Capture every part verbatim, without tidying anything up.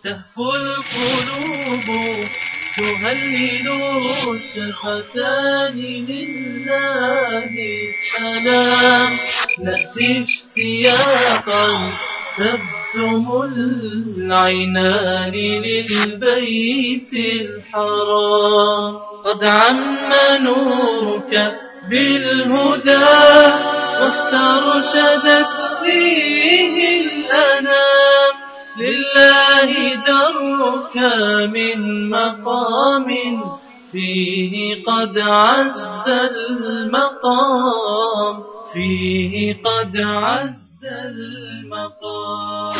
تهفو القلوب تهلل الشفتان لله السلام. نأتي اشتياقا تبسم العينان للبيت الحرام. قد عم نورك بالهدى واسترشدت فيه الأنام. لله درك من مقام فيه قد عز المقام، فيه قد عز المقام.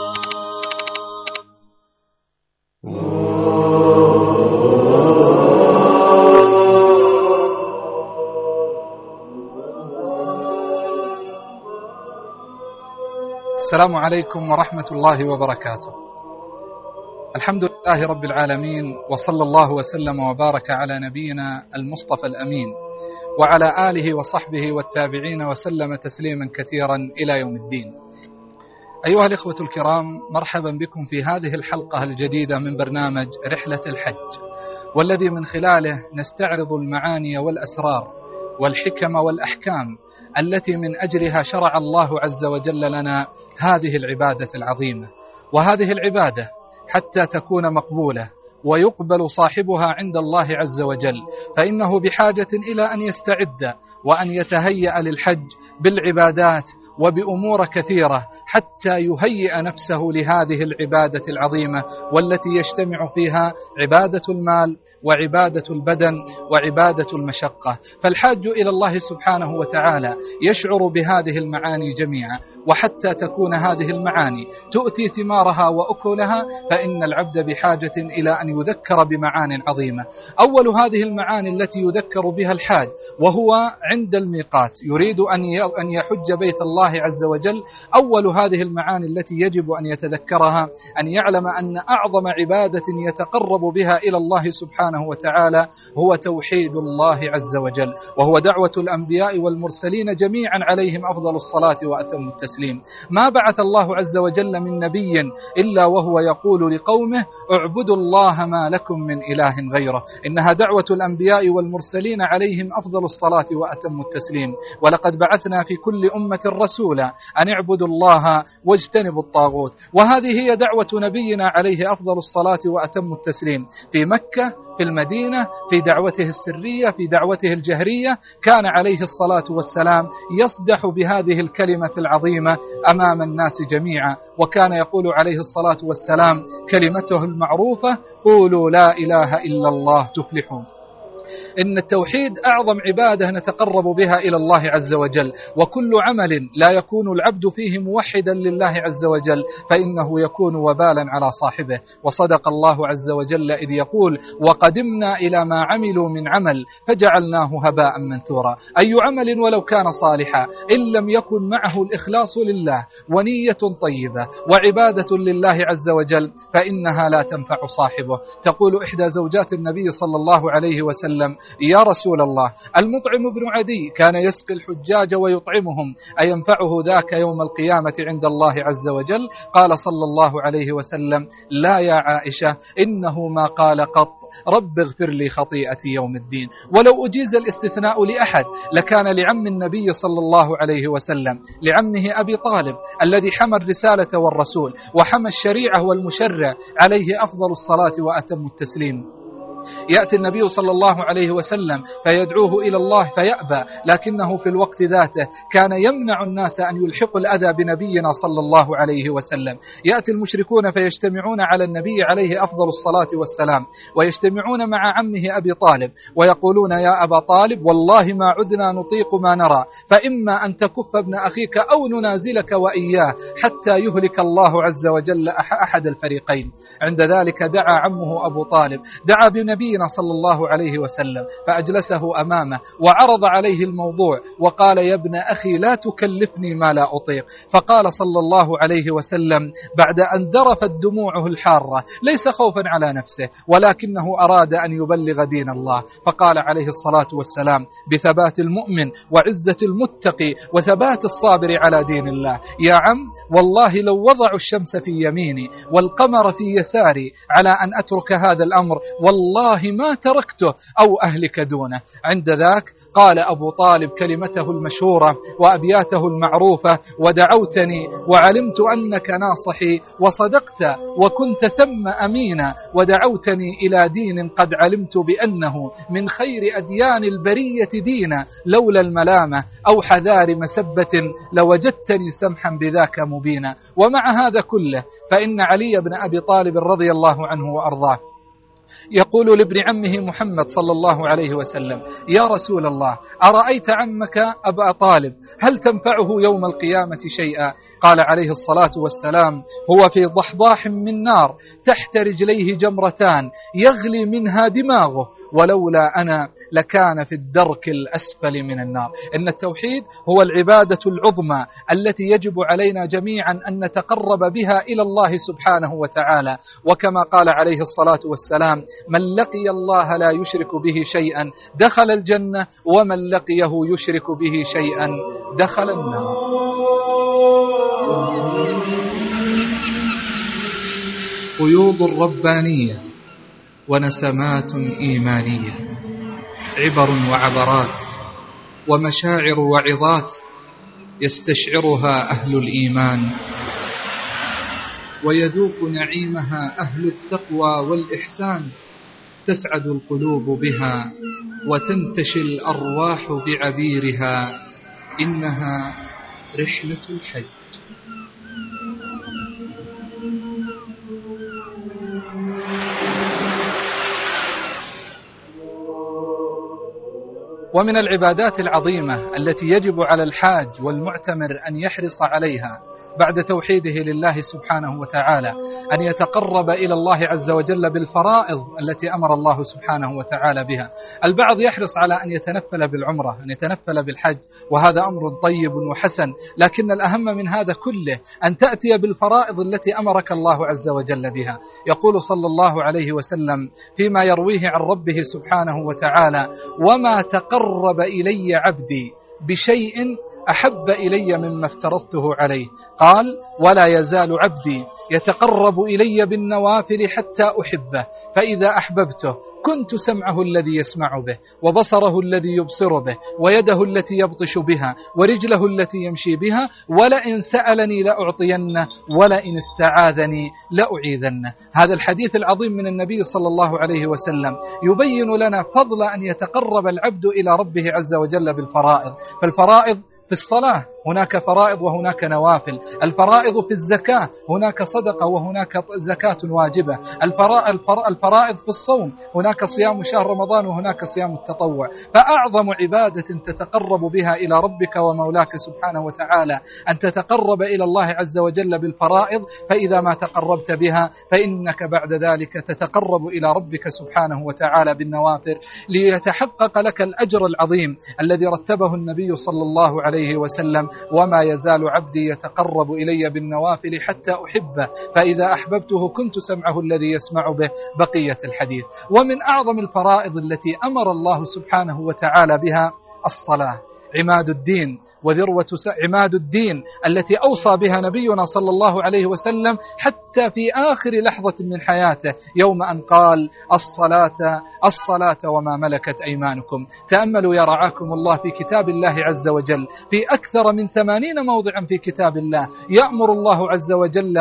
السلام عليكم ورحمة الله وبركاته. الحمد لله رب العالمين، وصلى الله وسلم وبارك على نبينا المصطفى الأمين وعلى آله وصحبه والتابعين وسلم تسليما كثيرا إلى يوم الدين. أيها الإخوة الكرام، مرحبا بكم في هذه الحلقة الجديدة من برنامج رحلة الحج، والذي من خلاله نستعرض المعاني والأسرار والحكم والأحكام التي من أجلها شرع الله عز وجل لنا هذه العبادة العظيمة. وهذه العبادة حتى تكون مقبولة ويقبل صاحبها عند الله عز وجل، فإنه بحاجة إلى أن يستعد وأن يتهيأ للحج بالعبادات وبأمور كثيرة حتى يهيئ نفسه لهذه العبادة العظيمة، والتي يجتمع فيها عبادة المال وعبادة البدن وعبادة المشقة. فالحاج إلى الله سبحانه وتعالى يشعر بهذه المعاني جميعا، وحتى تكون هذه المعاني تؤتي ثمارها وأكلها فإن العبد بحاجة إلى أن يذكر بمعان عظيمة. أول هذه المعاني التي يذكر بها الحاج وهو عند الميقات يريد أن يحج بيت الله عز وجل، أول هذه المعاني التي يجب أن يتذكرها أن يعلم أن أعظم عبادة يتقرب بها إلى الله سبحانه وتعالى هو توحيد الله عز وجل، وهو دعوة الأنبياء والمرسلين جميعا عليهم أفضل الصلاة وأتم التسليم. ما بعث الله عز وجل من نبي إلا وهو يقول لقومه اعبدوا الله ما لكم من إله غيره. إنها دعوة الأنبياء والمرسلين عليهم أفضل الصلاة وأتم التسليم. ولقد بعثنا في كل أمة رسولا أن اعبدوا الله واجتنبوا الطاغوت. وهذه هي دعوة نبينا عليه أفضل الصلاة وأتم التسليم في مكة، في المدينة، في دعوته السرية، في دعوته الجهرية، كان عليه الصلاة والسلام يصدح بهذه الكلمة العظيمة أمام الناس جميعا، وكان يقول عليه الصلاة والسلام كلمته المعروفة قولوا لا إله إلا الله تفلحون. إن التوحيد أعظم عبادة نتقرب بها إلى الله عز وجل، وكل عمل لا يكون العبد فيه موحدا لله عز وجل فإنه يكون وبالا على صاحبه. وصدق الله عز وجل إذ يقول وقدمنا إلى ما عملوا من عمل فجعلناه هباء منثورا. أي عمل ولو كان صالحا إن لم يكن معه الإخلاص لله ونية طيبة وعبادة لله عز وجل فإنها لا تنفع صاحبه. تقول إحدى زوجات النبي صلى الله عليه وسلم يا رسول الله المطعم بن عدي كان يسقي الحجاج ويطعمهم، أينفعه ذاك يوم القيامة عند الله عز وجل؟ قال صلى الله عليه وسلم لا يا عائشة، إنه ما قال قط رب اغفر لي خطيئتي يوم الدين. ولو أجيز الاستثناء لأحد لكان لعم النبي صلى الله عليه وسلم، لعمه أبي طالب الذي حمى الرسالة والرسول وحمى الشريعة والمشرع عليه أفضل الصلاة وأتم التسليم. يأتي النبي صلى الله عليه وسلم فيدعوه إلى الله فيأبى، لكنه في الوقت ذاته كان يمنع الناس أن يلحقوا الأذى بنبينا صلى الله عليه وسلم. يأتي المشركون فيجتمعون على النبي عليه أفضل الصلاة والسلام ويجتمعون مع عمه أبي طالب ويقولون يا أبا طالب والله ما عدنا نطيق ما نرى، فإما أن تكف ابن أخيك أو ننازلك وإياه حتى يهلك الله عز وجل أحد الفريقين. عند ذلك دعا عمه أبو طالب، دعا بنبي نبينا صلى الله عليه وسلم فأجلسه أمامه وعرض عليه الموضوع وقال: يا ابن أخي لا تكلفني ما لا أطيق. فقال صلى الله عليه وسلم بعد أن ذرفت دموعه الحارة ليس خوفا على نفسه ولكنه أراد أن يبلغ دين الله، فقال عليه الصلاة والسلام بثبات المؤمن وعزة المتقي وثبات الصابر على دين الله: يا عم والله لو وضعوا الشمس في يميني والقمر في يساري على أن أترك هذا الأمر والله ما تركته أو أهلك دونه. عند ذاك قال أبو طالب كلمته المشهورة وأبياته المعروفة: ودعوتني وعلمت أنك ناصحي وصدقت وكنت ثم أمينا، ودعوتني إلى دين قد علمت بأنه من خير أديان البرية دينا، لولا الملامة أو حذار مسبة لوجدتني سمحا بذاك مبينا. ومع هذا كله فإن علي بن أبي طالب رضي الله عنه وأرضاه يقول لابن عمه محمد صلى الله عليه وسلم: يا رسول الله، أرأيت عمك أبا طالب هل تنفعه يوم القيامة شيئا؟ قال عليه الصلاة والسلام: هو في ضحضاح من نار تحت رجليه جمرتان يغلي منها دماغه، ولولا أنا لكان في الدرك الأسفل من النار. إن التوحيد هو العبادة العظمى التي يجب علينا جميعا أن نتقرب بها إلى الله سبحانه وتعالى، وكما قال عليه الصلاة والسلام: من لقي الله لا يشرك به شيئا دخل الجنة، ومن لقيه يشرك به شيئا دخل النار. قيوض ربانية ونسمات إيمانية، عبر وعبرات ومشاعر وعظات يستشعرها أهل الإيمان، ويذوق نعيمها أهل التقوى والإحسان. تسعد القلوب بها وتنتشي الأرواح بعبيرها، إنها رحلة الحج. ومن العبادات العظيمة التي يجب على الحاج والمعتمر أن يحرص عليها بعد توحيده لله سبحانه وتعالى أن يتقرب إلى الله عز وجل بالفرائض التي أمر الله سبحانه وتعالى بها. البعض يحرص على أن يتنفل بالعمرة، أن يتنفل بالحج، وهذا أمر طيب وحسن، لكن الأهم من هذا كله أن تأتي بالفرائض التي أمرك الله عز وجل بها. يقول صلى الله عليه وسلم فيما يرويه عن ربه سبحانه وتعالى: وما تقرب إلي عبدي بشيء أحب إلي مما افترضته عليه. قال: ولا يزال عبدي يتقرب إلي بالنوافل حتى أحبه، فإذا أحببته كنت سمعه الذي يسمع به، وبصره الذي يبصر به، ويده التي يبطش بها، ورجله التي يمشي بها، ولئن سألني لأعطينه، ولئن استعاذني لأعيذنه. هذا الحديث العظيم من النبي صلى الله عليه وسلم يبين لنا فضل أن يتقرب العبد إلى ربه عز وجل بالفرائض. فالفرائض في الصلاة هناك فرائض وهناك نوافل، الفرائض في الزكاة هناك صدقة وهناك زكاة واجبة، الفرائض في الصوم هناك صيام شهر رمضان وهناك صيام التطوع. فأعظم عبادة تتقرب بها إلى ربك ومولاك سبحانه وتعالى أن تتقرب إلى الله عز وجل بالفرائض، فإذا ما تقربت بها فإنك بعد ذلك تتقرب إلى ربك سبحانه وتعالى بالنوافل، ليتحقق لك الأجر العظيم الذي رتبه النبي صلى الله عليه وسلم: وما يزال عبدي يتقرب إلي بالنوافل حتى أحبه، فإذا أحببته كنت سمعه الذي يسمع به، بقية الحديث. ومن أعظم الفرائض التي أمر الله سبحانه وتعالى بها الصلاة، عماد الدين وذروة عماد الدين التي أوصى بها نبينا صلى الله عليه وسلم حتى في آخر لحظة من حياته، يوم أن قال: الصلاة الصلاة وما ملكت أيمانكم. تأملوا يا رعاكم الله في كتاب الله عز وجل في أكثر من ثمانين موضعا في كتاب الله يأمر الله عز وجل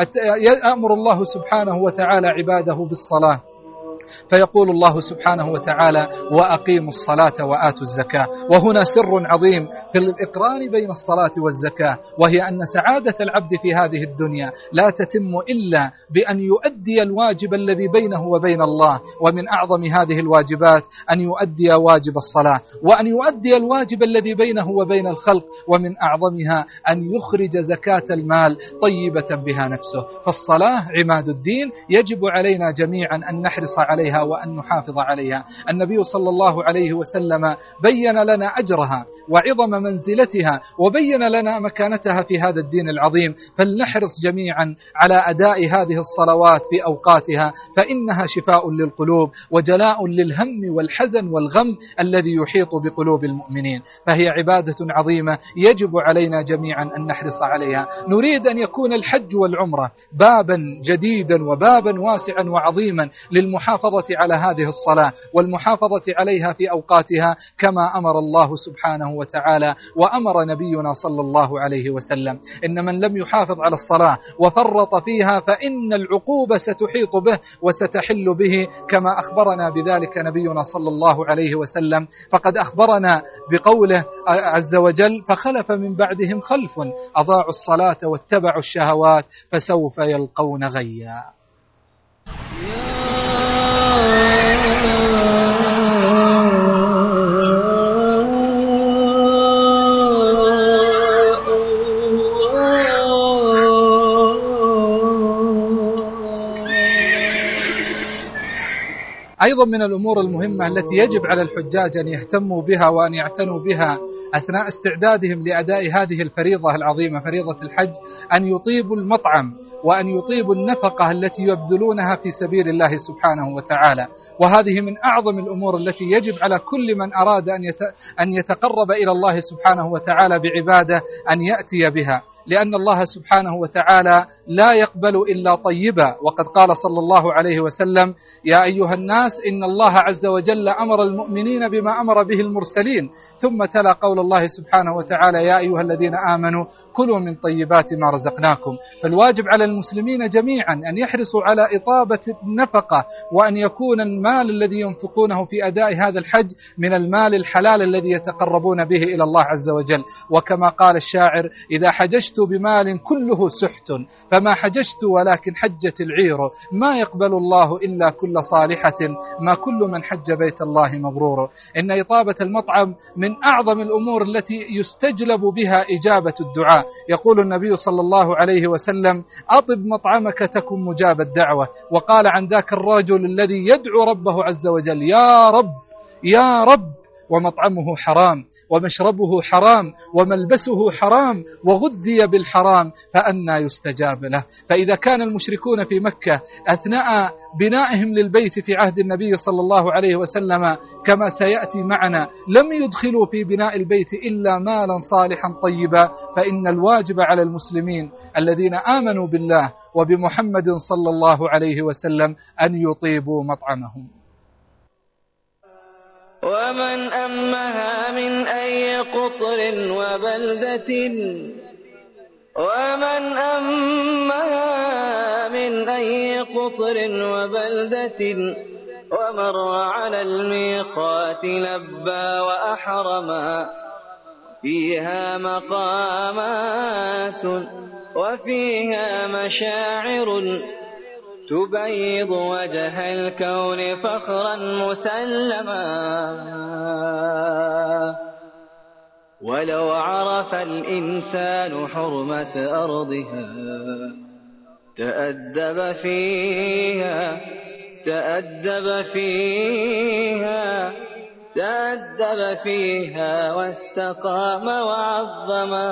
يأمر الله سبحانه وتعالى عباده بالصلاة، فيقول الله سبحانه وتعالى: وأقيموا الصلاة وآتوا الزكاة. وهنا سر عظيم في الإقران بين الصلاة والزكاة، وهي أن سعادة العبد في هذه الدنيا لا تتم إلا بأن يؤدي الواجب الذي بينه وبين الله. ومن أعظم هذه الواجبات أن يؤدي واجب الصلاة، وأن يؤدي الواجب الذي بينه وبين الخلق، ومن أعظمها أن يخرج زكاة المال طيبة بها نفسه. فالصلاة عماد الدين، يجب علينا جميعا أن نحرص على عليها وأن نحافظ عليها. النبي صلى الله عليه وسلم بين لنا أجرها وعظم منزلتها وبين لنا مكانتها في هذا الدين العظيم، فلنحرص جميعا على أداء هذه الصلوات في أوقاتها، فإنها شفاء للقلوب وجلاء للهم والحزن والغم الذي يحيط بقلوب المؤمنين، فهي عبادة عظيمة يجب علينا جميعا أن نحرص عليها. نريد أن يكون الحج والعمرة بابا جديدا وبابا واسعا وعظيما للمحافظة على هذه الصلاة والمحافظة عليها في أوقاتها كما أمر الله سبحانه وتعالى وأمر نبينا صلى الله عليه وسلم. إن من لم يحافظ على الصلاة وفرط فيها فإن العقوبة ستحيط به وستحل به كما أخبرنا بذلك نبينا صلى الله عليه وسلم، فقد أخبرنا بقوله عز وجل: فخلف من بعدهم خلف أضاعوا الصلاة واتبعوا الشهوات فسوف يلقون غيا. أيضا من الأمور المهمة التي يجب على الحجاج أن يهتموا بها وأن يعتنوا بها أثناء استعدادهم لأداء هذه الفريضة العظيمة فريضة الحج أن يطيبوا المطعم وأن يطيبوا النفقة التي يبذلونها في سبيل الله سبحانه وتعالى، وهذه من أعظم الأمور التي يجب على كل من أراد أن يتقرب إلى الله سبحانه وتعالى بعبادة أن يأتي بها، لأن الله سبحانه وتعالى لا يقبل إلا طيبا. وقد قال صلى الله عليه وسلم: يا أيها الناس إن الله عز وجل أمر المؤمنين بما أمر به المرسلين، ثم تلا قول الله سبحانه وتعالى: يا أيها الذين آمنوا كلوا من طيبات ما رزقناكم. فالواجب على المسلمين جميعا أن يحرصوا على إطابة النفقة، وأن يكون المال الذي ينفقونه في أداء هذا الحج من المال الحلال الذي يتقربون به إلى الله عز وجل. وكما قال الشاعر: إذا حججت بمال كله سحت فما حججت ولكن حجت العير، ما يقبل الله إلا كل صالحة، ما كل من حج بيت الله مبرور. إن إطابة المطعم من أعظم الأمور التي يستجلب بها إجابة الدعاء. يقول النبي صلى الله عليه وسلم: أطب مطعمك تكن مجاب الدعوة. وقال عن ذاك الرجل الذي يدعو ربه عز وجل: يا رب يا رب، ومطعمه حرام ومشربه حرام وملبسه حرام وغذي بالحرام فأنى يستجاب له. فإذا كان المشركون في مكة أثناء بنائهم للبيت في عهد النبي صلى الله عليه وسلم كما سيأتي معنا لم يدخلوا في بناء البيت إلا مالا صالحا طيبا، فإن الواجب على المسلمين الذين آمنوا بالله وبمحمد صلى الله عليه وسلم أن يطيبوا مطعمهم. ومن أمها من أي قطر وبلدة ومن أمها من أي قطر وبلدة ومر على الميقات لبى وأحرما، فيها مقامات وفيها مشاعر تبيض وجه الكون فخرا مسلما. ولو عرف الإنسان حرمة أرضها تأدب فيها تأدب فيها تأدب فيها واستقام وعظما.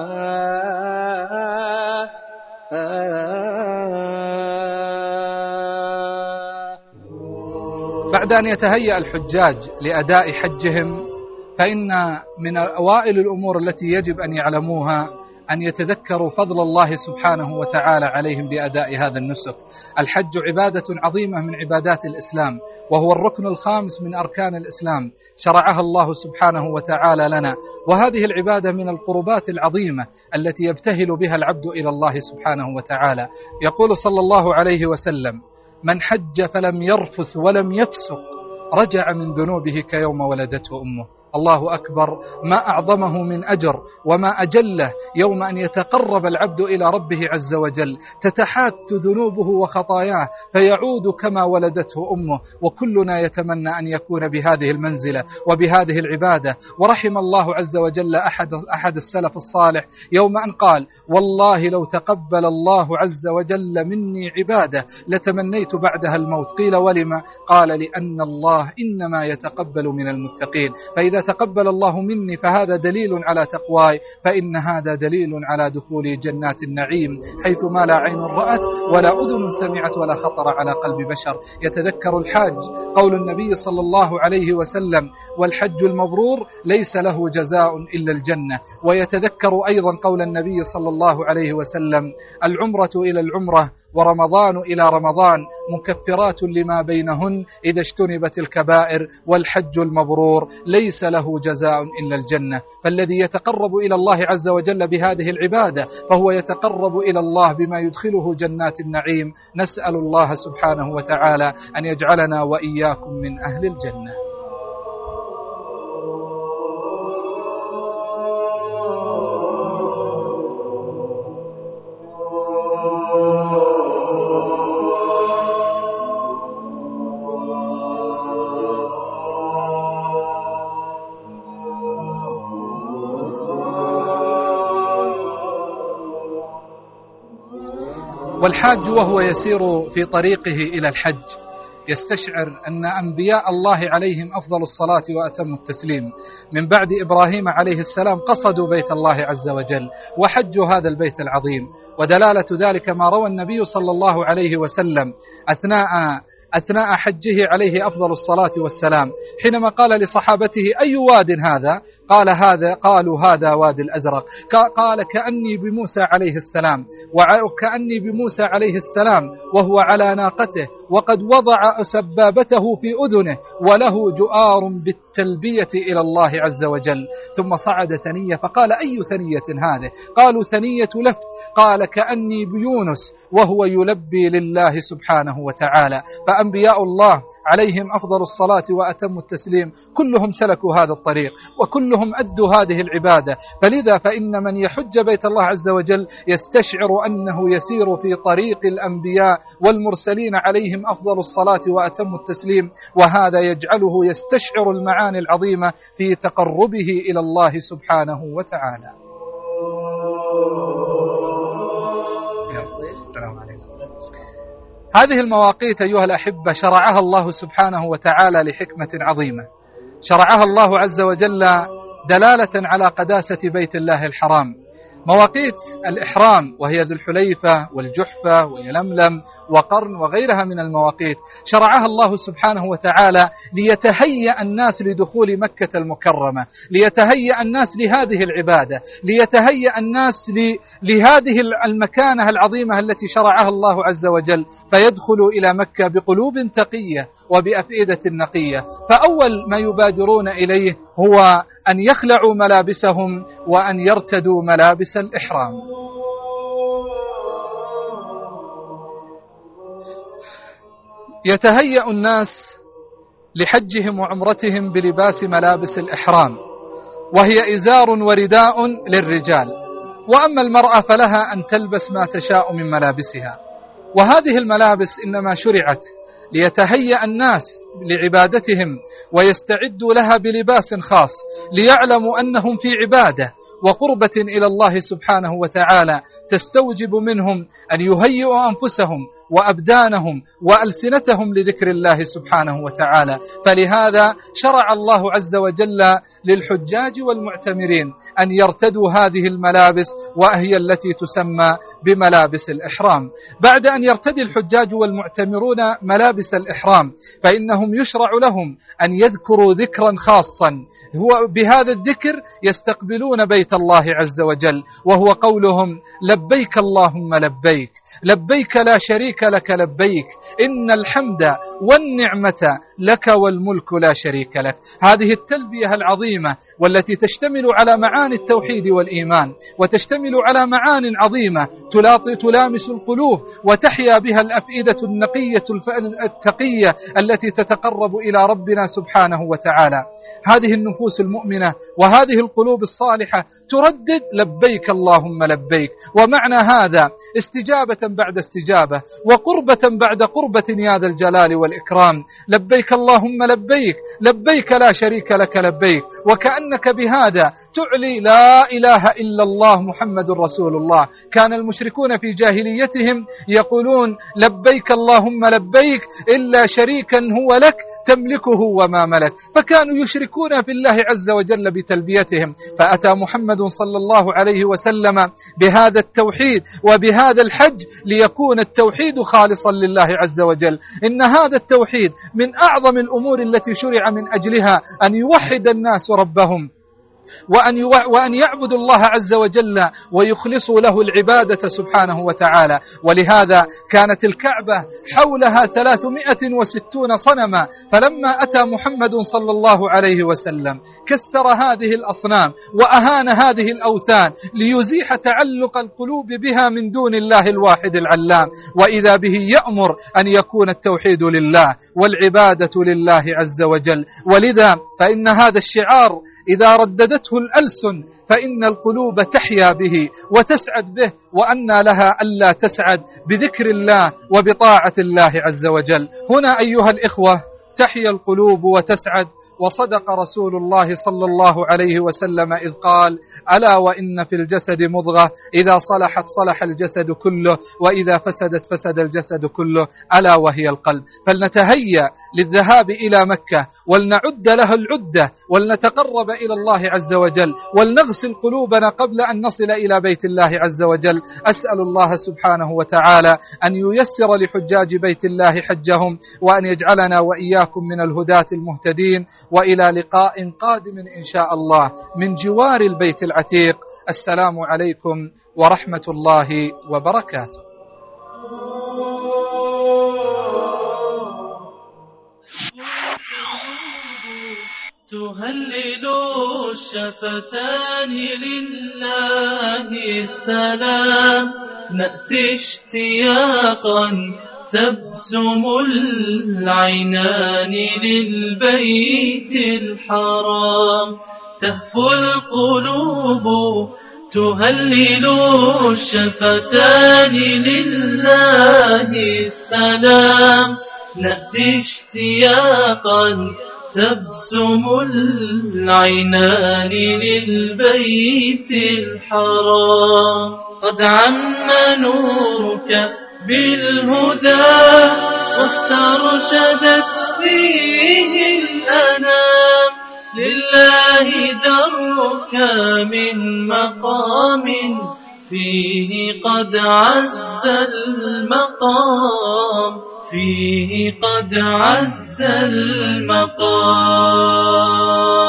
بعد أن يتهيأ الحجاج لأداء حجهم، فإن من أوائل الأمور التي يجب أن يعلموها أن يتذكروا فضل الله سبحانه وتعالى عليهم بأداء هذا النسك. الحج عبادة عظيمة من عبادات الإسلام، وهو الركن الخامس من أركان الإسلام، شرعها الله سبحانه وتعالى لنا، وهذه العبادة من القربات العظيمة التي يبتهل بها العبد إلى الله سبحانه وتعالى. يقول صلى الله عليه وسلم: من حج فلم يرفث ولم يفسق رجع من ذنوبه كيوم ولدته أمه، الله أكبر، ما أعظمه من أجر وما أجله يوم أن يتقرب العبد إلى ربه عز وجل، تتحات ذنوبه وخطاياه فيعود كما ولدته أمه. وكلنا يتمنى أن يكون بهذه المنزلة وبهذه العبادة. ورحم الله عز وجل أحد, أحد السلف الصالح يوم أن قال: والله لو تقبل الله عز وجل مني عبادة لتمنيت بعدها الموت. قيل: ولما؟ قال: لأن الله إنما يتقبل من المتقين، فإذا تقبل الله مني فهذا دليل على تقواي، فإن هذا دليل على دخول جنات النعيم حيث ما لا عين رأت ولا أذن سمعت ولا خطر على قلب بشر. يتذكر الحاج قول النبي صلى الله عليه وسلم: والحج المبرور ليس له جزاء إلا الجنة. ويتذكر أيضا قول النبي صلى الله عليه وسلم: العمرة إلى العمرة ورمضان إلى رمضان مكفرات لما بينهن إذا اجتنبت الكبائر، والحج المبرور ليس له جزاء إلا الجنة. فالذي يتقرب إلى الله عز وجل بهذه العبادة فهو يتقرب إلى الله بما يدخله جنات النعيم. نسأل الله سبحانه وتعالى أن يجعلنا وإياكم من أهل الجنة. والحاج وهو يسير في طريقه إلى الحج يستشعر أن أنبياء الله عليهم أفضل الصلاة وأتم التسليم من بعد إبراهيم عليه السلام قصدوا بيت الله عز وجل وحجوا هذا البيت العظيم. ودلالة ذلك ما روى النبي صلى الله عليه وسلم أثناء أثناء حجه عليه أفضل الصلاة والسلام حينما قال لصحابته: أي واد هذا؟ قال هذا قالوا هذا واد الأزرق. قال: كأني بموسى عليه السلام وكأني بموسى عليه السلام وهو على ناقته وقد وضع سبابته في أذنه وله جؤار بالتلبية إلى الله عز وجل. ثم صعد ثنية فقال: أي ثنية هذه؟ قالوا: ثنية لفت. قال: كأني بيونس وهو يلبي لله سبحانه وتعالى. فأنبياء الله عليهم أفضل الصلاة وأتم التسليم كلهم سلكوا هذا الطريق وكلهم أدوا هذه العبادة. فلذا فإن من يحج بيت الله عز وجل يستشعر أنه يسير في طريق الأنبياء والمرسلين عليهم أفضل الصلاة وأتم التسليم، وهذا يجعله يستشعر المعاني العظيمة في تقربه إلى الله سبحانه وتعالى. السلام عليكم. هذه المواقيت أيها الأحبة شرعها الله سبحانه وتعالى لحكمة عظيمة، شرعها الله عز وجل دلالة على قداسة بيت الله الحرام. مواقيت الإحرام وهي ذو الحليفة والجحفة ويلملم وقرن وغيرها من المواقيت شرعها الله سبحانه وتعالى ليتهيأ الناس لدخول مكة المكرمة، ليتهيأ الناس لهذه العبادة، ليتهيأ الناس لهذه المكانة العظيمة التي شرعها الله عز وجل، فيدخلوا إلى مكة بقلوب تقية وبأفئدة نقية. فأول ما يبادرون إليه هو أن يخلعوا ملابسهم وأن يرتدوا ملابس الإحرام. يتهيأ الناس لحجهم وعمرتهم بلباس ملابس الإحرام، وهي إزار ورداء للرجال، وأما المرأة فلها أن تلبس ما تشاء من ملابسها. وهذه الملابس إنما شرعت ليتهيأ الناس لعبادتهم ويستعدوا لها بلباس خاص، ليعلموا أنهم في عبادة وقربة إلى الله سبحانه وتعالى تستوجب منهم أن يهيئوا أنفسهم وأبدانهم وألسنتهم لذكر الله سبحانه وتعالى. فلهذا شرع الله عز وجل للحجاج والمعتمرين أن يرتدوا هذه الملابس، وهي التي تسمى بملابس الإحرام. بعد أن يرتدي الحجاج والمعتمرون ملابس الإحرام فإنهم يشرع لهم أن يذكروا ذكرا خاصا، هو بهذا الذكر يستقبلون بيت الله عز وجل، وهو قولهم: لبيك اللهم لبيك، لبيك لا شريك شريك لك لبيك إن الحمد والنعمة لك والملك لا شريك لك. هذه التلبية العظيمة والتي تشتمل على معاني التوحيد والإيمان، وتشتمل على معان عظيمة تلامس القلوب وتحيا بها الأفئدة النقية التقية التي تتقرب إلى ربنا سبحانه وتعالى. هذه النفوس المؤمنة وهذه القلوب الصالحة تردد لبيك اللهم لبيك، ومعنى هذا استجابة بعد استجابة وقربة بعد قربة يا ذا الجلال والإكرام. لبيك اللهم لبيك، لبيك لا شريك لك لبيك، وكأنك بهذا تعلي لا إله إلا الله محمد رسول الله. كان المشركون في جاهليتهم يقولون لبيك اللهم لبيك إلا شريكا هو لك تملكه وما ملك، فكانوا يشركون في الله عز وجل بتلبيتهم. فأتى محمد صلى الله عليه وسلم بهذا التوحيد وبهذا الحج ليكون التوحيد خالصا لله عز وجل. إن هذا التوحيد من أعظم الأمور التي شرع من أجلها أن يوحد الناس ربهم وأن, وأن يعبدوا الله عز وجل ويخلصوا له العبادة سبحانه وتعالى. ولهذا كانت الكعبة حولها ثلاثمائة وستون صنما، فلما أتى محمد صلى الله عليه وسلم كسر هذه الأصنام وأهان هذه الأوثان ليزيح تعلق القلوب بها من دون الله الواحد العلام، وإذا به يأمر أن يكون التوحيد لله والعبادة لله عز وجل. ولذا فإن هذا الشعار إذا رددته الألسن فإن القلوب تحيا به وتسعد به، وأن لها ألا تسعد بذكر الله وبطاعة الله عز وجل. هنا أيها الإخوة تحيا القلوب وتسعد، وصدق رسول الله صلى الله عليه وسلم إذ قال ألا وإن في الجسد مضغة إذا صلحت صلح الجسد كله وإذا فسدت فسد الجسد كله ألا وهي القلب. فلنتهيأ للذهاب إلى مكة ولنعد لها العدة ولنتقرب إلى الله عز وجل ولنغسل قلوبنا قبل أن نصل إلى بيت الله عز وجل. أسأل الله سبحانه وتعالى أن ييسر لحجاج بيت الله حجهم، وأن يجعلنا وإياكم من الهداة المهتدين. وإلى لقاء قادم إن شاء الله من جوار البيت العتيق. السلام عليكم ورحمة الله وبركاته. تهلل الشفتان لله السلام، نأتي اشتياقا تبسم العينان للبيت الحرام، تهفو القلوب تهلل الشفتان لله السلام، نأتي اشتياقا تبسم العينان للبيت الحرام. قد عم نورك بالهدى واسترشدت فيه الأنام، لله درك من مقام فيه قد عز المقام، فيه قد عز المقام.